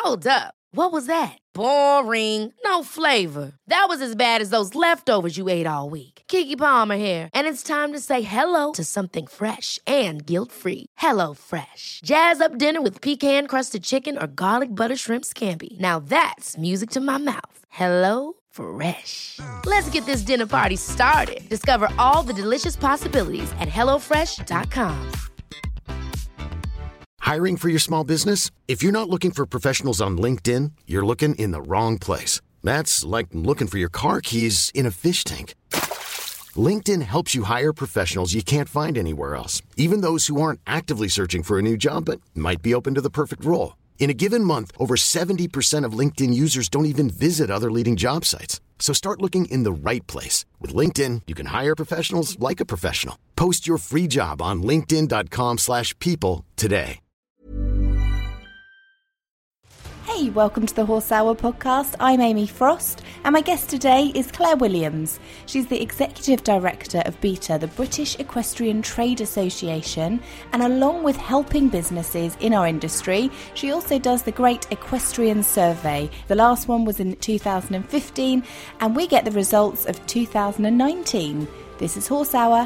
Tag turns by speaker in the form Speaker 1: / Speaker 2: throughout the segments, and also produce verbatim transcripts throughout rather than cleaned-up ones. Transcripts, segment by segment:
Speaker 1: Hold up. What was that? Boring. No flavor. That was as bad as those leftovers you ate all week. Keke Palmer here, and it's time to say hello to something fresh and guilt-free. Hello Fresh. Jazz up dinner with pecan-crusted chicken or garlic butter shrimp scampi. Now that's music to my mouth. Hello Fresh. Let's get this dinner party started. Discover all the delicious possibilities at hello fresh dot com.
Speaker 2: Hiring for your small business? If you're not looking for professionals on LinkedIn, you're looking in the wrong place. That's like looking for your car keys in a fish tank. LinkedIn helps you hire professionals you can't find anywhere else, even those who aren't actively searching for a new job but might be open to the perfect role. In a given month, over seventy percent of LinkedIn users don't even visit other leading job sites. So start looking in the right place. With LinkedIn, you can hire professionals like a professional. Post your free job on linkedin dot com slash people today.
Speaker 3: Hey, welcome to the Horse Hour podcast. I'm Amy Frost, and my guest today is Claire Williams. She's the Executive Director of BETA, the British Equestrian Trade Association, and along with helping businesses in our industry, she also does the Great Equestrian Survey. The last one was in two thousand fifteen, and we get the results of two thousand nineteen. This is Horse Hour.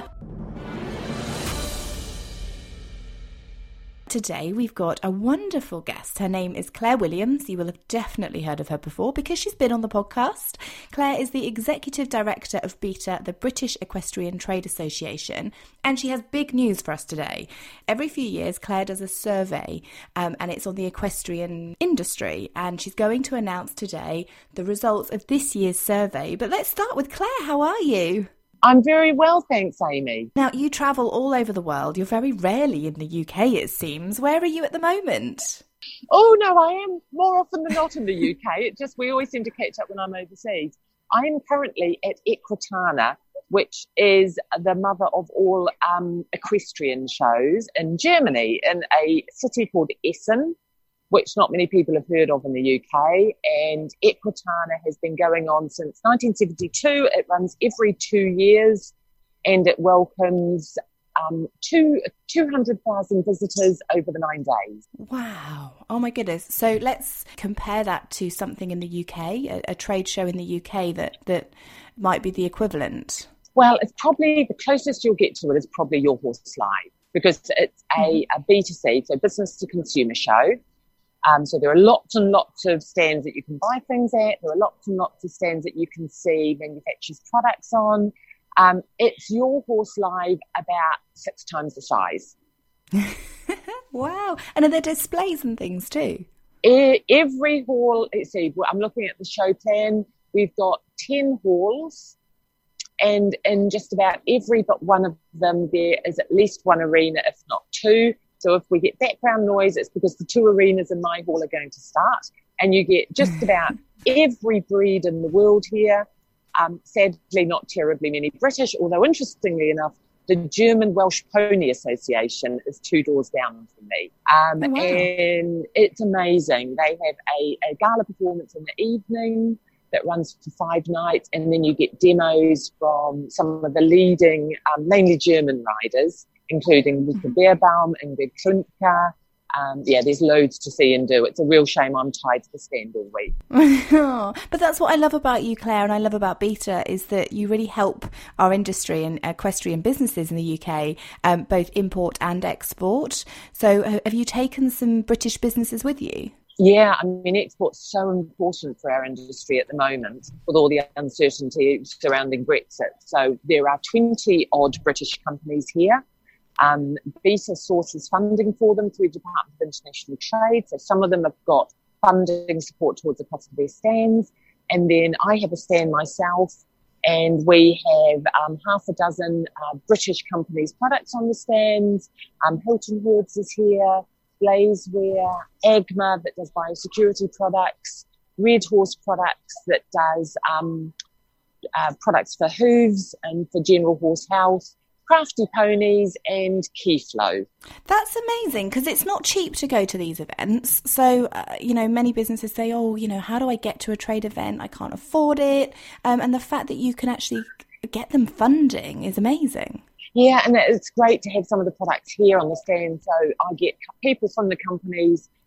Speaker 3: Today we've got a wonderful guest. Her name is Claire Williams. You will have definitely heard of her before because she's been on the podcast. Claire is the Executive Director of BETA, the British Equestrian Trade Association, and she has big news for us today. Every few years Claire does a survey um, and it's on the equestrian industry, and she's going to announce today the results of this year's survey. But let's start with Claire. How are you?
Speaker 4: I'm very well, thanks, Amy.
Speaker 3: Now, you travel all over the world. You're very rarely in the U K, it seems. Where are you at the moment?
Speaker 4: Oh, no, I am more often than not in the U K. It just, we always seem to catch up when I'm overseas. I am currently at Equitana, which is the mother of all um, equestrian shows in Germany, in a city called Essen, which not many people have heard of in the U K. And Equitana has been going on since nineteen seventy-two. It runs every two years and it welcomes um, two, two hundred thousand visitors over the nine days.
Speaker 3: Wow. Oh my goodness. So let's compare that to something in the U K, a, a trade show in the U K that, that might be the equivalent.
Speaker 4: Well, it's probably, the closest you'll get to it is probably Your Horse Live, because it's a, a B two C, so business to consumer show. Um, so there are lots and lots of stands that you can buy things at. There are lots and lots of stands that you can see manufacturers' products on. Um, it's Your Horse Live about six times the size.
Speaker 3: Wow. And are there displays and things too?
Speaker 4: Every hall, let's see, I'm looking at the show plan. We've got ten halls, and in just about every but one of them, there is at least one arena, if not two. So if we get background noise, it's because the two arenas in my hall are going to start. And you get just about every breed in the world here. Um, sadly, not terribly many British, although interestingly enough, the German Welsh Pony Association is two doors down from me. Um, oh, wow. And it's amazing. They have a, a gala performance in the evening that runs for five nights. And then you get demos from some of the leading, um, mainly German riders, including Luca Beerbaum and Ingrid Klundke. Um, yeah, there's loads to see and do. It's a real shame I'm tied to the stand all week.
Speaker 3: But that's what I love about you, Claire, and I love about BETA, is that you really help our industry and equestrian businesses in the U K, um, both import and export. So have you taken some British businesses with you?
Speaker 4: Yeah, I mean, export's so important for our industry at the moment with all the uncertainty surrounding Brexit. So there are twenty odd British companies here. Um, BETA sources funding for them through the Department of International Trade. So some of them have got funding support towards the cost of their stands. And then I have a stand myself, and we have um, half a dozen uh, British companies' products on the stands. Um, Hilton Herds is here, Blazewear, AGMA that does biosecurity products, Red Horse Products that does um, uh, products for hooves and for general horse health, Crafty Ponies, and Keyflow.
Speaker 3: That's amazing, because it's not cheap to go to these events. So, uh, you know, many businesses say, oh, you know, how do I get to a trade event? I can't afford it. Um, and the fact that you can actually get them funding is amazing.
Speaker 4: Yeah, and it's great to have some of the products here on the stand. So I get people from the companies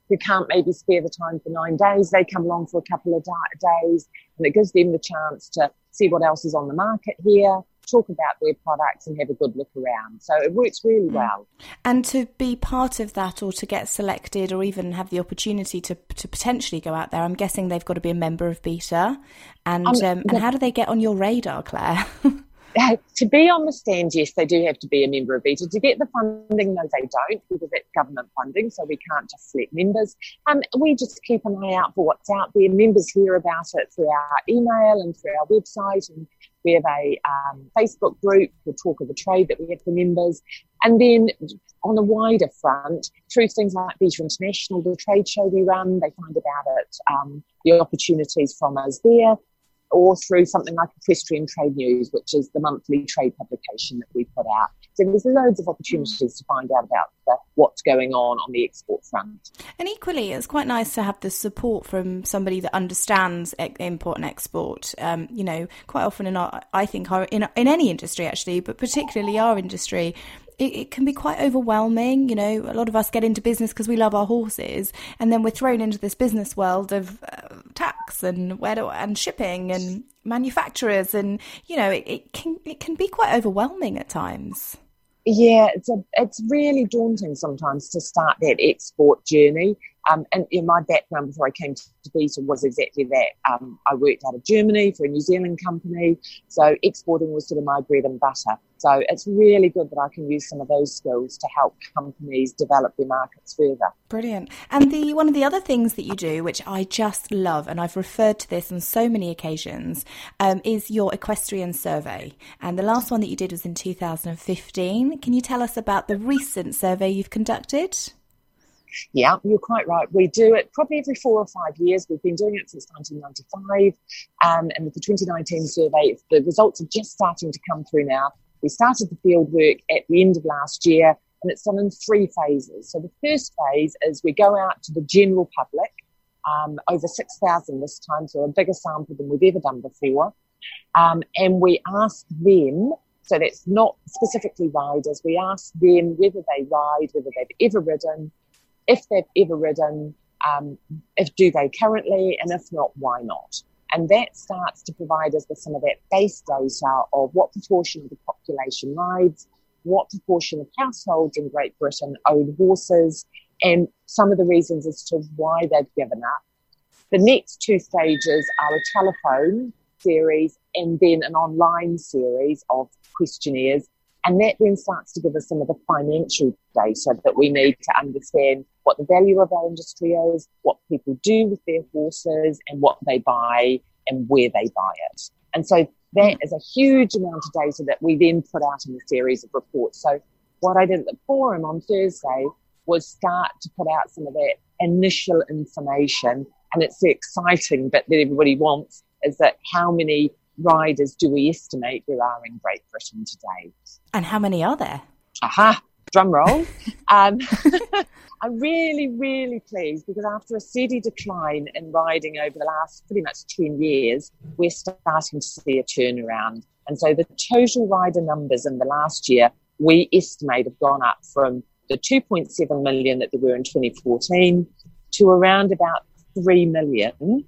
Speaker 4: who can't maybe spare the time for nine days, they come along for a couple of da- days and it gives them the chance to see what else is on the market here, talk about their products and have a good look around. So it works really well.
Speaker 3: And to be part of that, or to get selected, or even have the opportunity to to potentially go out there, I'm guessing they've got to be a member of BETA. And um, um, and how do they get on your radar, Claire?
Speaker 4: Uh, to be on the stand, yes, they do have to be a member of BETA. To get the funding, no, they don't, because it's government funding, so we can't just select members. Um, we just keep an eye out for what's out there. Members hear about it through our email and through our website, and we have a um, Facebook group, the Talk of the Trade, that we have for members. And then on a wider front, through things like BETA International, the trade show we run, they find about it, um, the opportunities from us there, or through something like Equestrian Trade News, which is the monthly trade publication that we put out. So there's loads of opportunities to find out about the, what's going on on the export front.
Speaker 3: And equally, it's quite nice to have the support from somebody that understands import and export. Um, you know, quite often in our, I think our, in, in any industry actually, but particularly our industry, it, it can be quite overwhelming. You know, a lot of us get into business because we love our horses, and then we're thrown into this business world of uh, tax and where do, and shipping and manufacturers, and you know, it, it can it can be quite overwhelming at times.
Speaker 4: Yeah, it's a, it's really daunting sometimes to start that export journey. Um, and in my background before I came to BETA was exactly that. Um, I worked out of Germany for a New Zealand company, so exporting was sort of my bread and butter. So it's really good that I can use some of those skills to help companies develop their markets further.
Speaker 3: Brilliant. And the one of the other things that you do, which I just love, and I've referred to this on so many occasions, um, is your equestrian survey. And the last one that you did was in two thousand fifteen. Can you tell us about the recent survey you've conducted?
Speaker 4: Yeah, you're quite right. We do it probably every four or five years. We've been doing it since nineteen ninety-five. Um, and with the twenty nineteen survey, the results are just starting to come through now. We started the field work at the end of last year, and it's done in three phases. So the first phase is we go out to the general public, um, over six thousand this time, so a bigger sample than we've ever done before. Um, and we ask them, so that's not specifically riders, we ask them whether they ride, whether they've ever ridden, if they've ever ridden, um, if do they currently, and if not, why not? And that starts to provide us with some of that base data of what proportion of the population rides, what proportion of households in Great Britain own horses, and some of the reasons as to why they've given up. The next two stages are a telephone series and then an online series of questionnaires. And that then starts to give us some of the financial data that we need to understand what the value of our industry is, what people do with their horses, and what they buy and where they buy it. And so that is a huge amount of data that we then put out in a series of reports. So what I did at the forum on Thursday was start to put out some of that initial information. And it's the exciting bit that everybody wants, is that how many riders do we estimate there are in Great Britain today?
Speaker 3: And how many are there?
Speaker 4: Aha, drum roll. um, I'm really, really pleased because after a steady decline in riding over the last pretty much ten years, we're starting to see a turnaround. And so the total rider numbers in the last year, we estimate have gone up from the two point seven million that there were in twenty fourteen to around about three million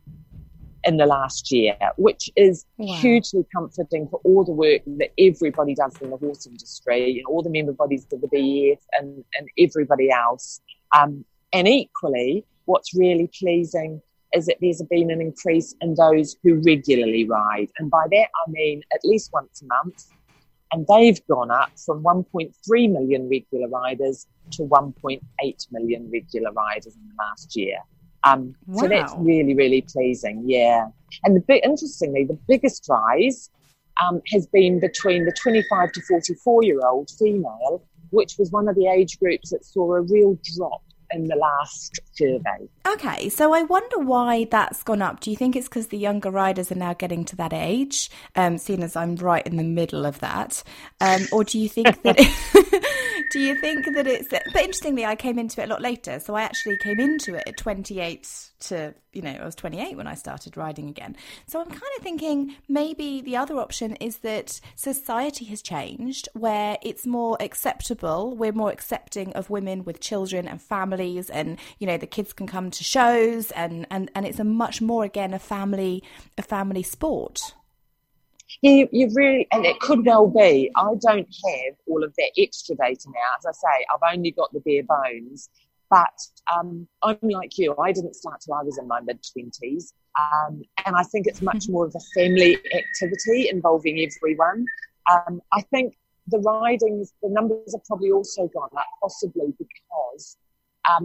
Speaker 4: in the last year, which is wow. hugely comforting for all the work that everybody does in the horse industry, you know, all the member bodies of the B E F and, and everybody else. Um, and equally, what's really pleasing is that there's been an increase in those who regularly ride. And by that, I mean at least once a month. And they've gone up from one point three million regular riders to one point eight million regular riders in the last year. Um, wow. So that's really, really pleasing, yeah. And the big, interestingly, the biggest rise um, has been between the twenty-five to forty-four-year-old female, which was one of the age groups that saw a real drop in the last survey.
Speaker 3: Okay, so I wonder why that's gone up. Do you think it's because the younger riders are now getting to that age, um, seeing as I'm right in the middle of that? Um, or do you think that Do you think that it's... But interestingly, I came into it a lot later. So I actually came into it at twenty-eight to, you know, I was twenty-eight when I started riding again. So I'm kind of thinking maybe the other option is that society has changed, where it's more acceptable. We're more accepting of women with children and families, and, you know, the kids can come to shows, and, and, and it's a much more, again, a family, a family sport.
Speaker 4: Yeah, you, you really, and it could well be. I don't have all of that extra data now. As I say, I've only got the bare bones. But um, I'm like you. I didn't start till I was in my mid-twenties. Um, and I think it's much more of a family activity involving everyone. Um, I think the ridings, the numbers have probably also gone up, possibly because um,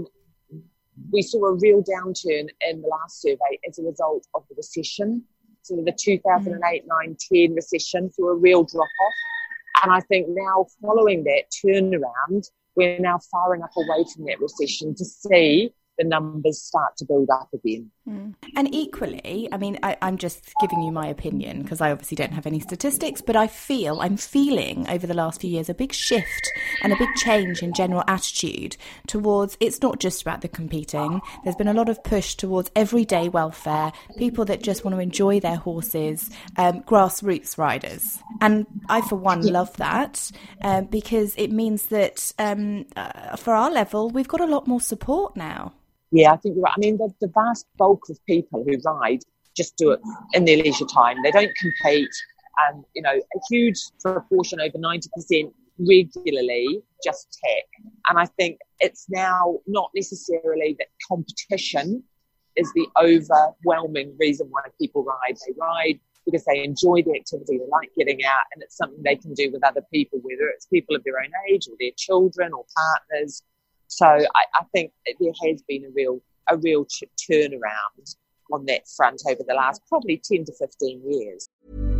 Speaker 4: we saw a real downturn in the last survey as a result of the recession. So the two thousand eight, nine, ten recession, saw a real drop-off. And I think now, following that turnaround, we're now far enough away from that recession to see the numbers start to build up again.
Speaker 3: Mm. And equally, I mean, I, I'm just giving you my opinion because I obviously don't have any statistics, but I feel, I'm feeling over the last few years a big shift and a big change in general attitude towards, it's not just about the competing. There's been a lot of push towards everyday welfare, people that just want to enjoy their horses, um, grassroots riders. And I, for one, love that um, because it means that um, uh, for our level, we've got a lot more support now.
Speaker 4: Yeah, I think you're right. I mean, the, the vast bulk of people who ride just do it in their leisure time. They don't compete. And, you know, a huge proportion, over ninety percent, regularly just tack. And I think it's now not necessarily that competition is the overwhelming reason why people ride. They ride because they enjoy the activity, they like getting out, and it's something they can do with other people, whether it's people of their own age or their children or partners. So I, I think there has been a real a real ch- turnaround on that front over the last probably ten to fifteen years.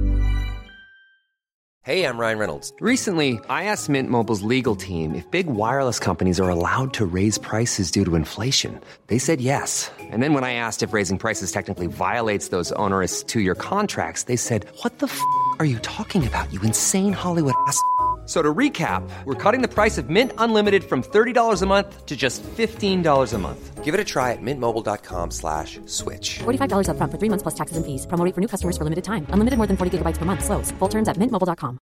Speaker 5: Hey, I'm Ryan Reynolds. Recently, I asked Mint Mobile's legal team if big wireless companies are allowed to raise prices due to inflation. They said yes. And then when I asked if raising prices technically violates those onerous two-year contracts, they said, "What the f*** are you talking about, you insane Hollywood ass f- So to recap, we're cutting the price of Mint Unlimited from thirty dollars a month to just fifteen dollars a month. Give it a try at mintmobile.com slash switch.
Speaker 6: forty-five dollars up front for three months plus taxes and fees. Promo rate for new customers for limited time. Unlimited more than forty gigabytes per month. Slows full terms at mint mobile dot com.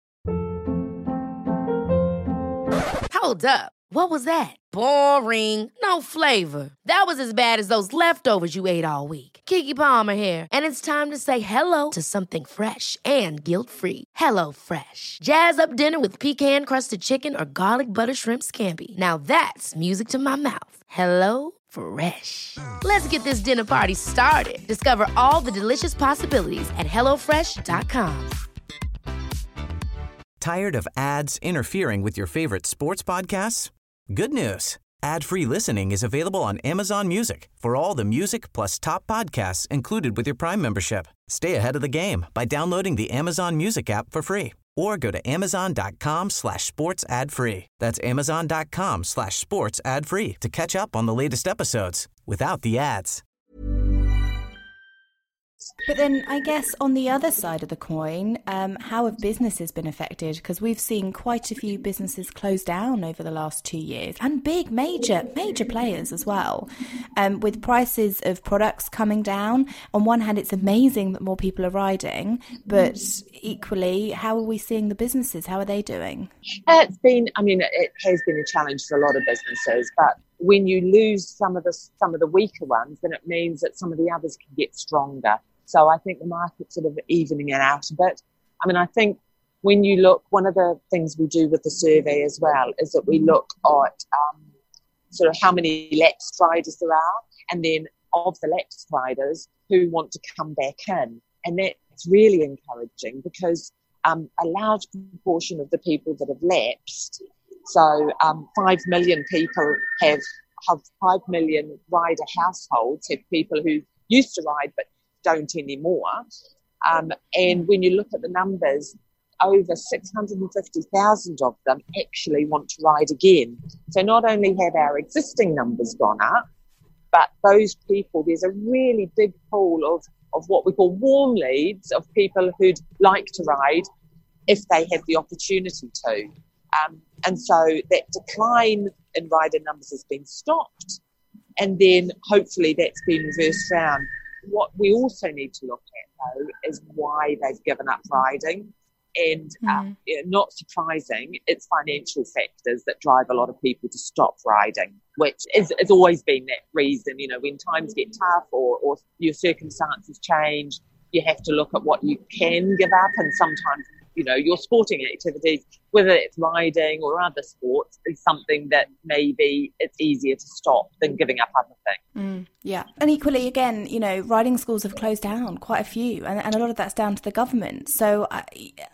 Speaker 1: Hold up. What was that? Boring. No flavor. That was as bad as those leftovers you ate all week. Keke Palmer here, and it's time to say hello to something fresh and guilt-free. Hello Fresh. Jazz up dinner with pecan-crusted chicken or garlic butter shrimp scampi. Now that's music to my mouth. Hello Fresh. Let's get this dinner party started. Discover all the delicious possibilities at hello fresh dot com.
Speaker 7: Tired of ads interfering with your favorite sports podcasts? Good news. Ad-free listening is available on Amazon Music for all the music plus top podcasts included with your Prime membership. Stay ahead of the game by downloading the Amazon Music app for free or go to amazon.com slash sports ad free. That's amazon.com slash sports ad free to catch up on the latest episodes without the ads.
Speaker 3: But then I guess on the other side of the coin, um, how have businesses been affected? Because we've seen quite a few businesses close down over the last two years and big, major, major players as well, um, with prices of products coming down. On one hand, it's amazing that more people are riding, but equally, how are we seeing the businesses? How are they doing?
Speaker 4: It's been, I mean, it has been a challenge for a lot of businesses, but when you lose some of the some of the weaker ones, then it means that some of the others can get stronger. So I think the market's sort of evening it out a bit. I mean, I think when you look, one of the things we do with the survey as well is that we look at um, sort of how many lapsed riders there are, and then of the lapsed riders who want to come back in. And that's really encouraging because um, a large proportion of the people that have lapsed, so um, five million people have, have five million rider households, have people who used to ride but don't anymore. Um, and when you look at the numbers, over six hundred fifty thousand of them actually want to ride again. So not only have our existing numbers gone up, but those people, there's a really big pool of, of what we call warm leads of people who'd like to ride if they had the opportunity to. Um, and so that decline in rider numbers has been stopped. And then hopefully that's been reversed around. What we also need to look at, though, is why they've given up riding. And mm. uh, not surprising, it's financial factors that drive a lot of people to stop riding, which is, has always been that reason. You know, when times get tough or, or your circumstances change, you have to look at what you can give up. And sometimes, you know, your sporting activities, whether it's riding or other sports, is something that maybe it's easier to stop than giving up other things.
Speaker 3: Mm, yeah. And equally, again, you know, riding schools have closed down, quite a few, and, and a lot of that's down to the government. So uh,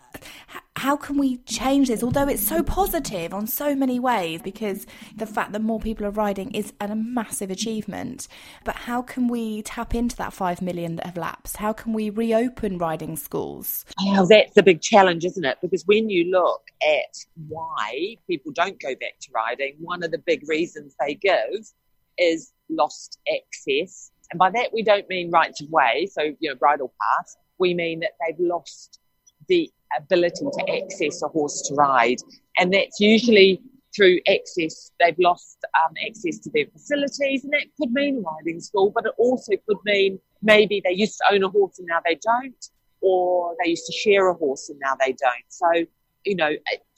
Speaker 3: how can we change this? Although it's so positive on so many ways, because the fact that more people are riding is a massive achievement. But how can we tap into that five million that have lapsed? How can we reopen riding schools?
Speaker 4: Well, that's the big challenge, isn't it? Because when you look at why people don't go back to riding, one of the big reasons they give is lost access. And by that, we don't mean rights of way, so, you know, bridle paths. We mean that they've lost the ability to access a horse to ride. And that's usually through access. They've lost um, access to their facilities, and that could mean riding school, but it also could mean maybe they used to own a horse and now they don't, or they used to share a horse and now they don't. So, you know,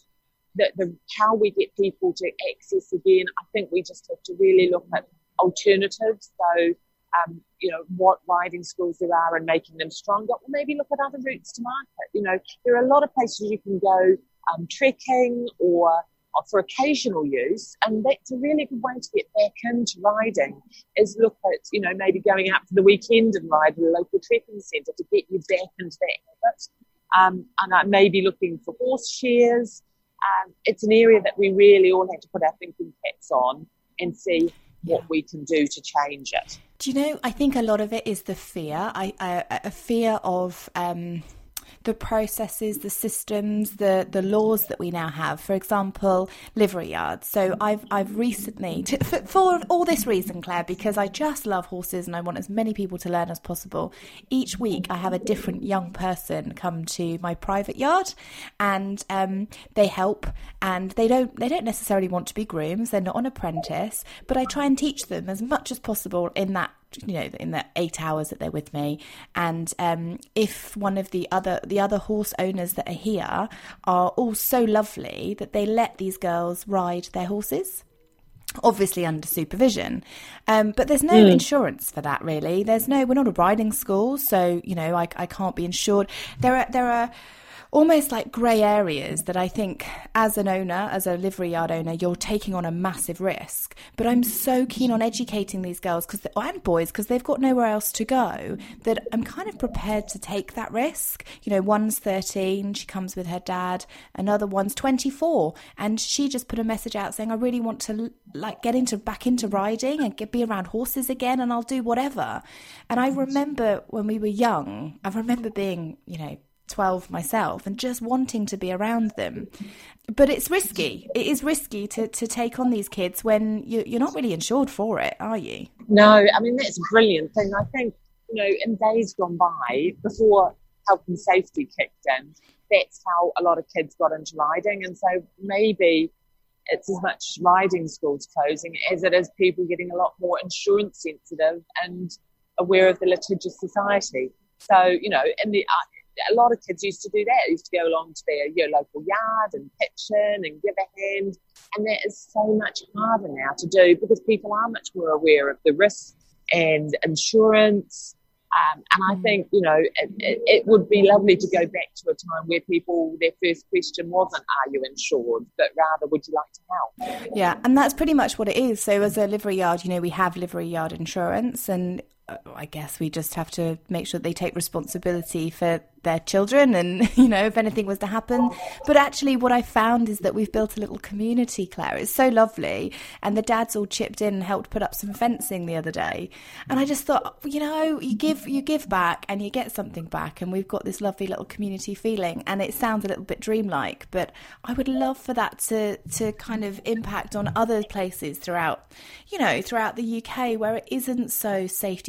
Speaker 4: the, the how we get people to access again, I think we just have to really look at alternatives. So, um, you know, what riding schools there are and making them stronger, or maybe look at other routes to market. You know, there are a lot of places you can go um, trekking or, or for occasional use, and that's a really good way to get back into riding, is look at, you know, maybe going out for the weekend and ride at a local trekking centre to get you back into that habit. Um, and I may be looking for horse shares. Um, it's an area that we really all have to put our thinking caps on and see what yeah. we can do to change it.
Speaker 3: Do you know, I think a lot of it is the fear, I, I, a fear of um, the processes, the systems, the, the laws that we now have. For example, livery yards. So I've I've recently, to, for, for all this reason, Claire, because I just love horses and I want as many people to learn as possible. Each week I have a different young person come to my private yard, and um, they help. And they don't they don't necessarily want to be grooms. They're not an apprentice, but I try and teach them as much as possible in that, you know, in the eight hours that they're with me. And um, if one of the other the other horse owners that are here are all so lovely that they let these girls ride their horses, obviously under supervision, um, but there's no mm. insurance for that, really. There's no, we're not a riding school, so, you know, I, I can't be insured. There are there are almost like grey areas that I think as an owner, as a livery yard owner, you're taking on a massive risk. But I'm so keen on educating these girls, because and boys, because they've got nowhere else to go, that I'm kind of prepared to take that risk. You know, one's thirteen, she comes with her dad. Another one's twenty-four, and she just put a message out saying, I really want to like get into back into riding and get be around horses again, and I'll do whatever. And I remember when we were young, I remember being, you know, twelve myself and just wanting to be around them. But it's risky. It is risky to, to take on these kids when you, you're not really insured for it, are you?
Speaker 4: No, I mean, that's a brilliant thing. I think, you know, in days gone by, before health and safety kicked in, that's how a lot of kids got into riding. And so maybe it's as much riding schools closing as it is people getting a lot more insurance sensitive and aware of the litigious society. So, you know, in the a lot of kids used to do that. They used to go along to their your local yard and pitch in and give a hand. And that is so much harder now to do, because people are much more aware of the risks and insurance. Um, and I think, you know, it, it, it would be lovely to go back to a time where people, their first question wasn't, are you insured? But rather, would you like to help?
Speaker 3: Yeah, and that's pretty much what it is. So as a livery yard, you know, we have livery yard insurance, and I guess we just have to make sure they take responsibility for their children and, you know, if anything was to happen. But actually what I found is that we've built a little community, Claire. It's so lovely. And the dads all chipped in and helped put up some fencing the other day. And I just thought, you know, you give you give back and you get something back. And we've got this lovely little community feeling. And it sounds a little bit dreamlike, but I would love for that to, to kind of impact on other places throughout, you know, throughout the U K where it isn't so safety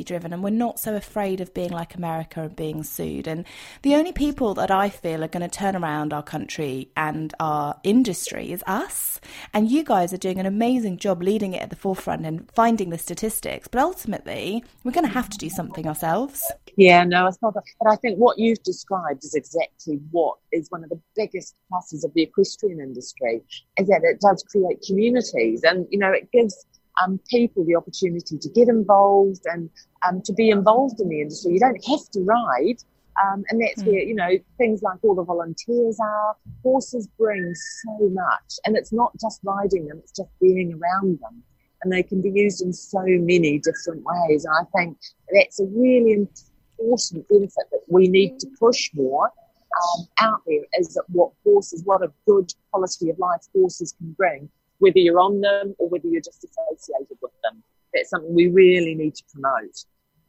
Speaker 3: driven, and we're not so afraid of being like America and being sued. And the only people that I feel are going to turn around our country and our industry is us. And you guys are doing an amazing job leading it at the forefront and finding the statistics. But ultimately, we're going to have to do something ourselves.
Speaker 4: Yeah, no, it's not. But I think what you've described is exactly what is one of the biggest pluses of the equestrian industry, is that it does create communities, and, you know, it gives um, people the opportunity to get involved and um, to be involved in the industry. You don't have to ride. Um, and that's mm. where, you know, things like all the volunteers are. Horses bring so much, and it's not just riding them, it's just being around them. And they can be used in so many different ways. And I think that's a really important benefit that we need to push more um, out there, is that what horses, what a good quality of life horses can bring, whether you're on them or whether you're just associated with them. That's something we really need to promote.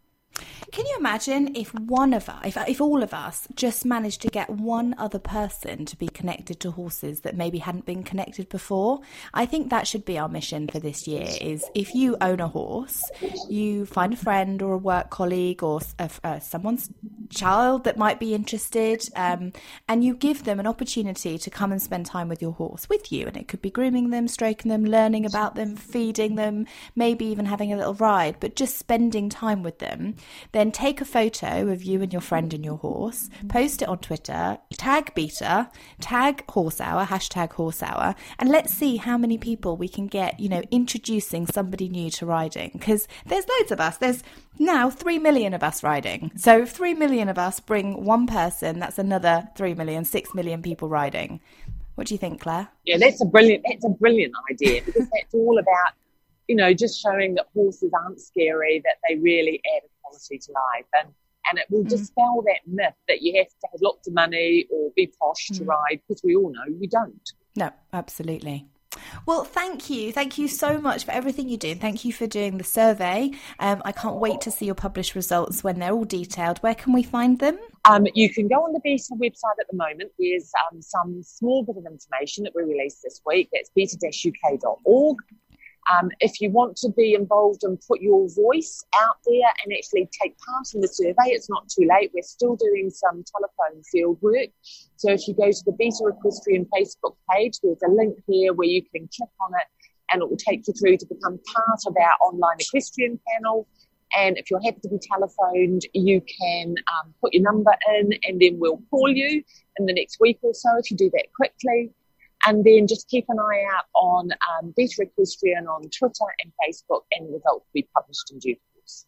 Speaker 3: Can you imagine if one of us, if, if all of us just managed to get one other person to be connected to horses that maybe hadn't been connected before? I think that should be our mission for this year, is if you own a horse, you find a friend or a work colleague or a, uh, someone's child that might be interested, um, and you give them an opportunity to come and spend time with your horse with you. And it could be grooming them, stroking them, learning about them, feeding them, maybe even having a little ride, but just spending time with them. Then take a photo of you and your friend and your horse, post it on Twitter, tag Beta, tag Horse Hour, hashtag Horse Hour, and let's see how many people we can get, you know, introducing somebody new to riding. Because there's loads of us. There's now three million of us riding. So if three million of us bring one person, that's another three million, six million people riding. What do you think, Claire?
Speaker 4: Yeah, that's a brilliant, that's a brilliant idea, because that's all about, you know, just showing that horses aren't scary, that they really add a quality to life. And, and it will dispel mm. that myth that you have to have lots of money or be posh mm. to ride, because we all know you don't.
Speaker 3: No, absolutely. Well, thank you. Thank you so much for everything you do. Thank you for doing the survey. Um, I can't wait to see your published results when they're all detailed. Where can we find them?
Speaker 4: Um, you can go on the Beta website at the moment. There's um, some small bit of information that we released this week. That's beta dash u k dot org. Um, if you want to be involved and put your voice out there and actually take part in the survey, it's not too late. We're still doing some telephone field work. So if you go to the Beta Equestrian Facebook page, there's a link there where you can click on it and it will take you through to become part of our online equestrian panel. And if you're happy to be telephoned, you can um, put your number in and then we'll call you in the next week or so if you do that quickly. And then just keep an eye out on um, Beta Equestrian on Twitter and Facebook, and the results will be published in due course.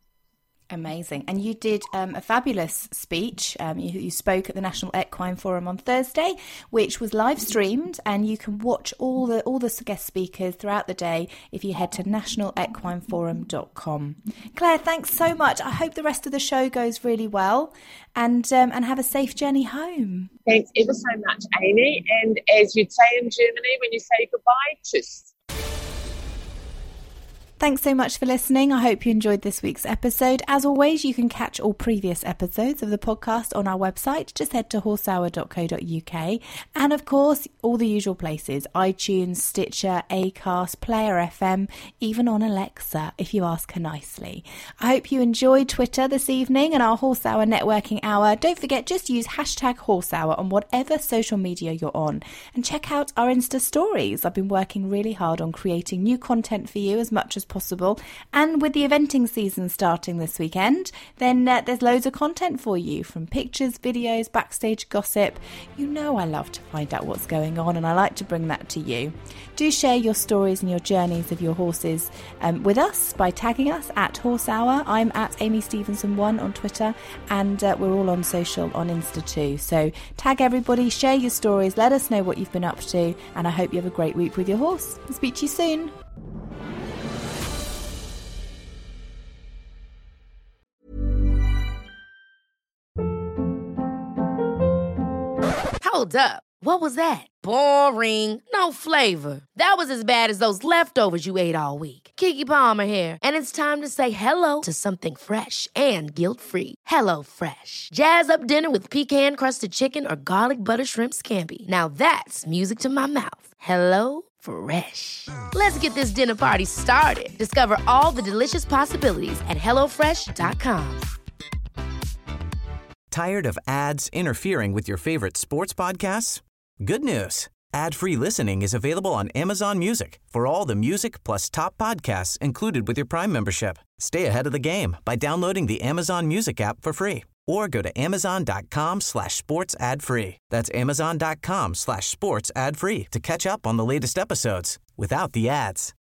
Speaker 3: Amazing. And you did um, a fabulous speech. Um, you, you spoke at the National Equine Forum on Thursday, which was live streamed, and you can watch all the all the guest speakers throughout the day if you head to national equine forum dot com. Claire, thanks so much. I hope the rest of the show goes really well, and um, and have a safe journey home.
Speaker 4: Thanks ever so much, Amy. And as you'd say in Germany when you say goodbye, tschüss.
Speaker 3: Thanks so much for listening. I hope you enjoyed this week's episode. As always, you can catch all previous episodes of the podcast on our website. Just head to horse hour dot co dot u k. And of course, all the usual places: iTunes, Stitcher, Acast, Player F M, even on Alexa, if you ask her nicely. I hope you enjoyed Twitter this evening and our Horse Hour networking hour. Don't forget, just use hashtag Horse Hour on whatever social media you're on. And check out our Insta stories. I've been working really hard on creating new content for you as much as possible, and with the eventing season starting this weekend, then uh, there's loads of content for you, from pictures, videos, backstage gossip. You know I love to find out what's going on, and I like to bring that to you. Do share your stories and your journeys of your horses um, with us by tagging us at Horse Hour. I'm at Amy Stevenson one on Twitter, and uh, we're all on social on Insta too. So tag everybody, share your stories, let us know what you've been up to, and I hope you have a great week with your horse. I'll speak to you soon.
Speaker 1: Hold up. What was that? Boring. No flavor. That was as bad as those leftovers you ate all week. Keke Palmer here, and it's time to say hello to something fresh and guilt-free. Hello Fresh. Jazz up dinner with pecan-crusted chicken or garlic butter shrimp scampi. Now that's music to my mouth. Hello Fresh. Let's get this dinner party started. Discover all the delicious possibilities at hello fresh dot com.
Speaker 7: Tired of ads interfering with your favorite sports podcasts? Good news. Ad-free listening is available on Amazon Music for all the music plus top podcasts included with your Prime membership. Stay ahead of the game by downloading the Amazon Music app for free or go to amazon.com slash sports ad free. That's amazon.com slash sports ad free to catch up on the latest episodes without the ads.